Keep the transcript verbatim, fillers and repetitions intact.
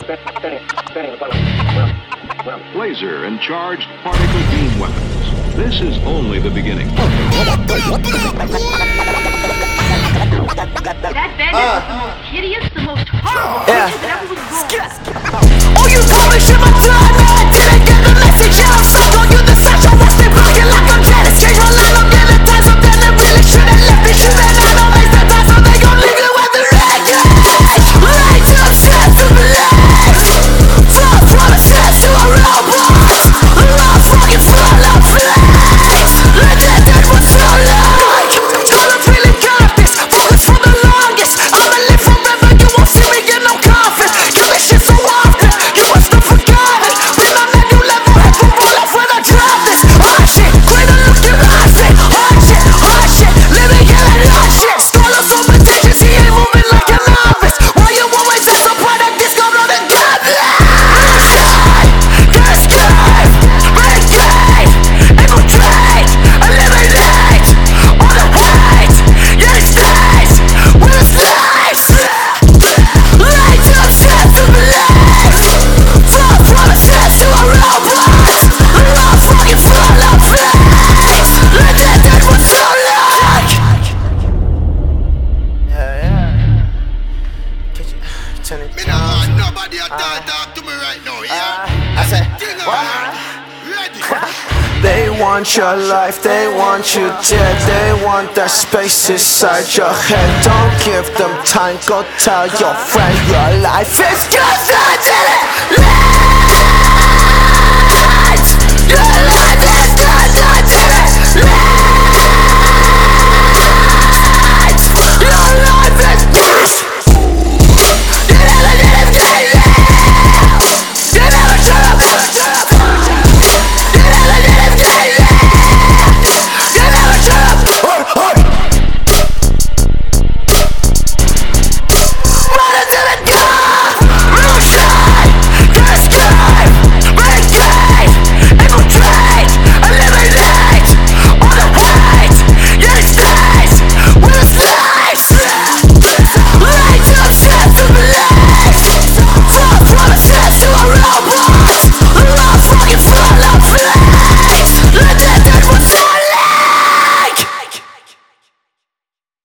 Laser and charged particle beam weapons. This is only the beginning. That bandit uh. was the most hideous, the most horrible yeah. creature that ever was born. Oh, you publish in my time, I didn't get the message. Yeah, I'm stuck on you, the session. Watch me blocking like I'm Janice. Change my line, I'm getting time. Something that really should've left me. Should've not on my step back, so they gon' leave you with the record. Right to obsessed to believe. False promises to a robot. Love fucking full of flames. Let that dead was so like. All I'm feeling got this. Focus for the longest. I'ma live forever, you won't see me in no coffin. Kill this shit so often, you must have forgotten. When I'm at new level, head will roll off when I drop this. Hard shit, greater look at my shit. Hard shit, hard shit, living in that hard shit. Stall us from potentials, he ain't moving like a novice. Why you always at some part of this, come on and get me? Get escape, break game, infiltrate, eliminate all the hate. Yeah, it stays, we're the slaves. Right to obsess to believe. False promises to a robot. Love fucking full of flames. Let that dead was so like. Yeah, yeah. Could you turn it Me down? no want nobody a talk talk to me right now, yeah? I said, Thing what? on. Ready? They want your life, they want you dead. They want that space inside your head. Don't give them time, go tell your friend your life is good. I did it!